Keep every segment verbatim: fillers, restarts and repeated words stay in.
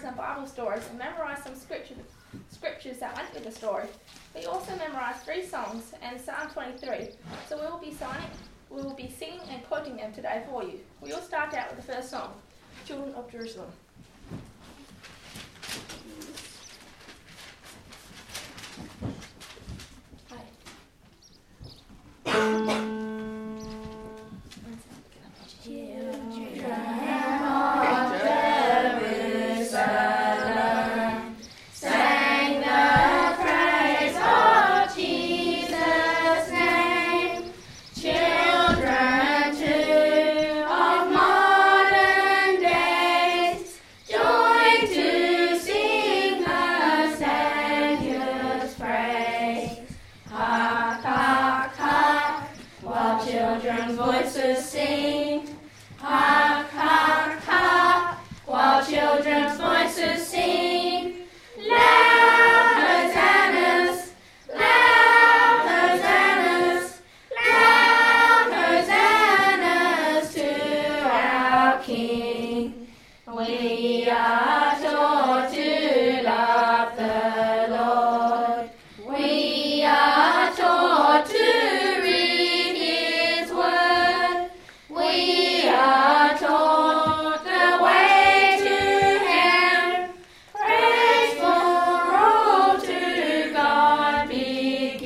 some Bible stories and memorise some scripture, scriptures that went with the story. We also memorised three songs and Psalm twenty-three, so we will be signing, we will be singing and quoting them today for you. We will start out with the first song, Children of Jerusalem.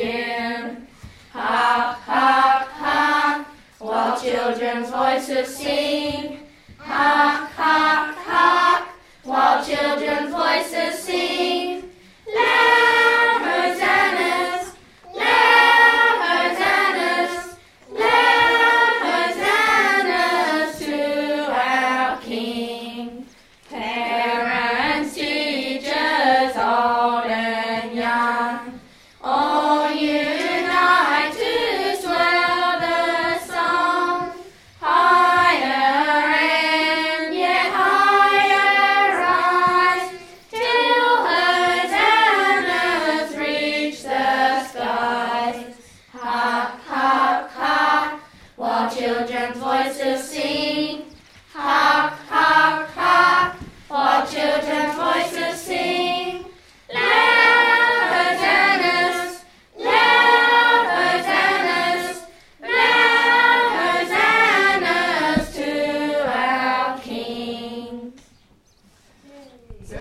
Children's voices sing.